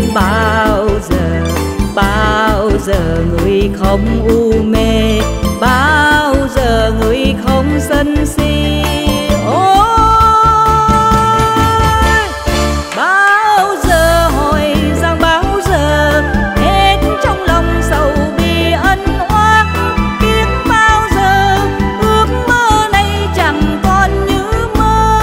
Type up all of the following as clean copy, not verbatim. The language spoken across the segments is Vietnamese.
bao giờ người không u mê, bao giờ người không sân si. Ôi bao giờ hỏi rằng bao giờ hết trong lòng sầu bi ân oán, biết bao giờ ước mơ này chẳng còn như mơ.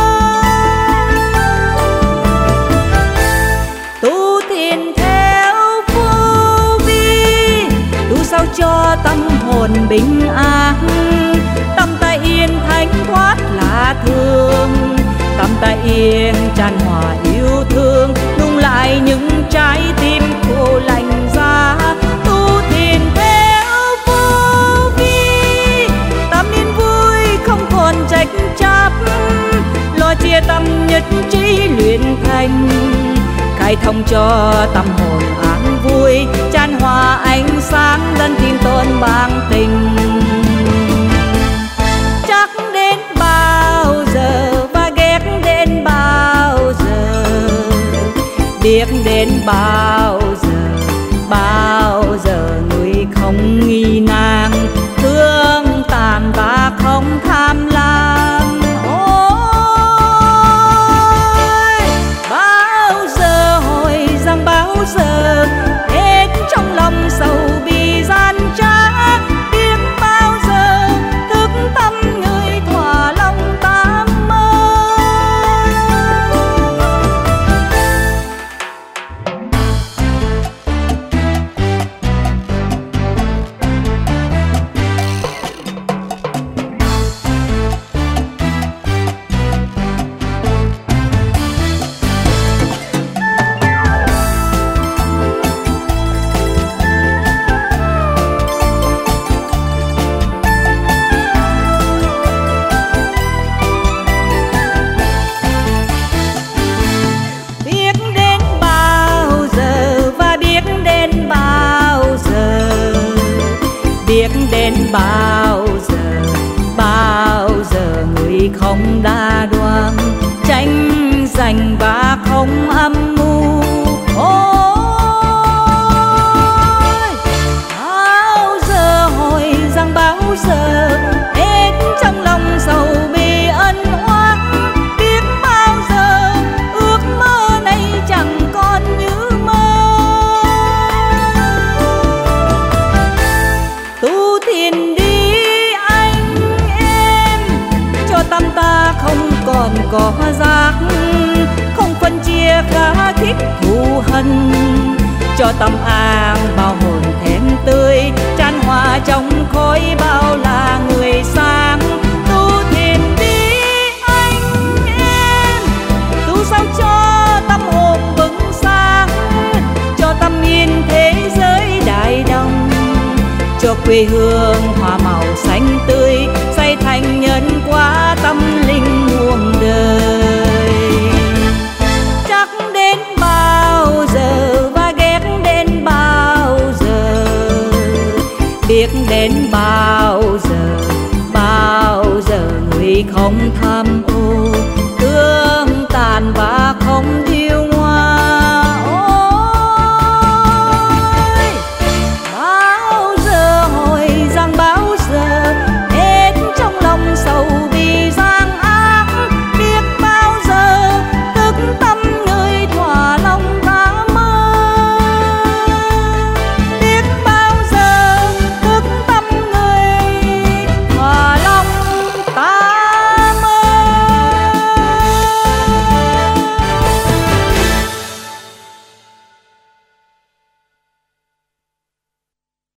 Tu thiền theo vô vi, tu sao cho tâm hồn bình an, tâm ta yên thánh thoát lạ thường, tâm ta yên tràn hòa yêu thương, nung lại những trái tim khô lạnh giá. Tu thiền theo vô vi, tâm yên vui không còn trách chấp, lo chia tâm nhất trí luyện thành, khai thông cho tâm hồn an vui, chan hòa ánh sáng lên thiên tôn bằng tình. Chắc đến bao giờ và ghét đến bao giờ, biết đến bao giờ người không nghi nan, thương tàn và không tham lam. Ôi bao giờ hỏi rằng bao giờ hết trong lòng sầu bi gian trá, biết bao giờ thức tâm người thỏa lòng tam mơ. Biết đến bao giờ người không đa đoan, tranh giành và không âm mưu. Ôi bao giờ hỏi rằng bao giờ hết trong lòng sầu bi ân oán, biết bao giờ ước mơ này chẳng còn như mơ. Tu thiền đi anh em, cho tâm ta không còn có giác, không phân chia khá khích thù hận, cho tâm an bao hồn thẹn tươi, chan hòa trong khói bao là người sáng. Tu thiền đi anh em, tu sao cho tâm hồn vững sáng, cho tâm yên thế giới đại đồng, cho quê hương hoa màu xanh tươi, xây thành nhân quả tâm linh muôn đời. Chắc đến bao giờ và ghét đến bao giờ, biết đến bao giờ người không tha